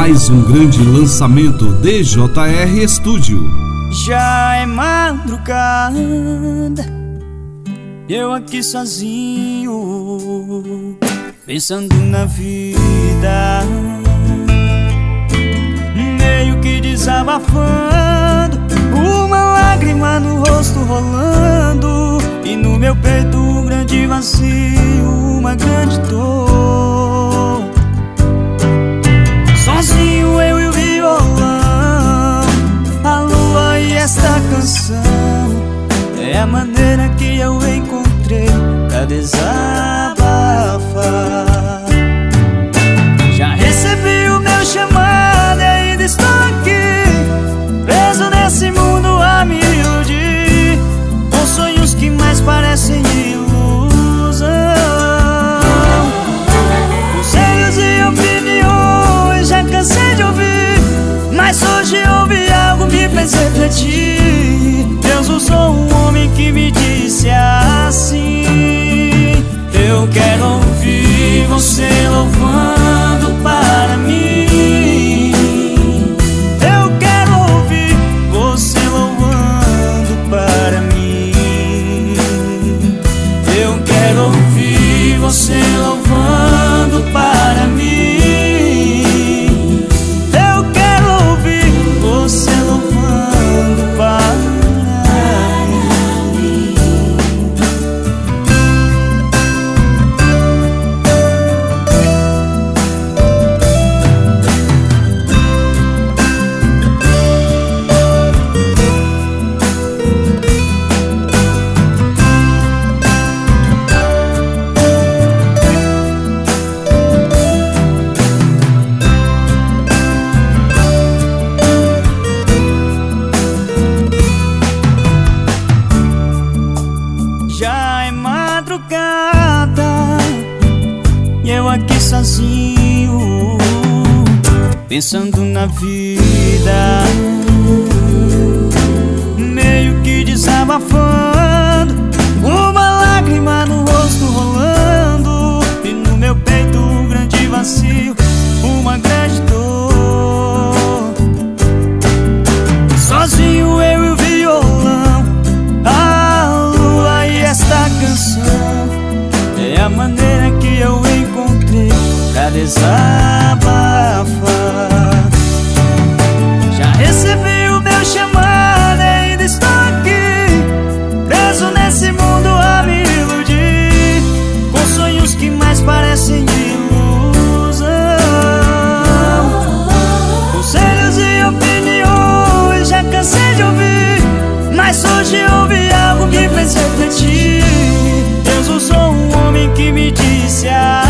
Mais um grande lançamento DJR Estúdio. Já é madrugada, eu aqui sozinho, pensando na vida, meio que desabafando, uma lágrima no rosto rolando, e no meu peito um grande vazio, uma grande dor. Sozinho eu e o violão, a lua e esta canção, é a maneira que eu encontrei pra desabafar. Já recebi o meu chamado e ainda estou aqui, preso nesse mundo a me iludir, com sonhos que mais parecem ilusão. Conselhos e opiniões já cansei de ouvir, mas hoje ouvi algo me fez refletir. Deus usou um homem que me disse assim: eu quero ouvir você louvando para mim. Eu quero ouvir você louvando para mim. Eu quero ouvir você louvando para mim. Eu quero ouvir você louvando para mim. Já é madrugada, eu aqui sozinho, pensando na vida, meio que desabafando, uma lágrima no rosto rolando, e no meu peito um grande vazio, uma grande dor. Sozinho eu e o violão, a lua e esta canção, é a maneira que eu encontrei pra desabafar. Já recebi o meu chamado e ainda estou aqui, preso nesse mundo a me iludir, com sonhos que mais parecem ilusão. Conselhos e opiniões já cansei de ouvir, mas hoje ouvi algo que fez refletir. Deus usou um homem que me disse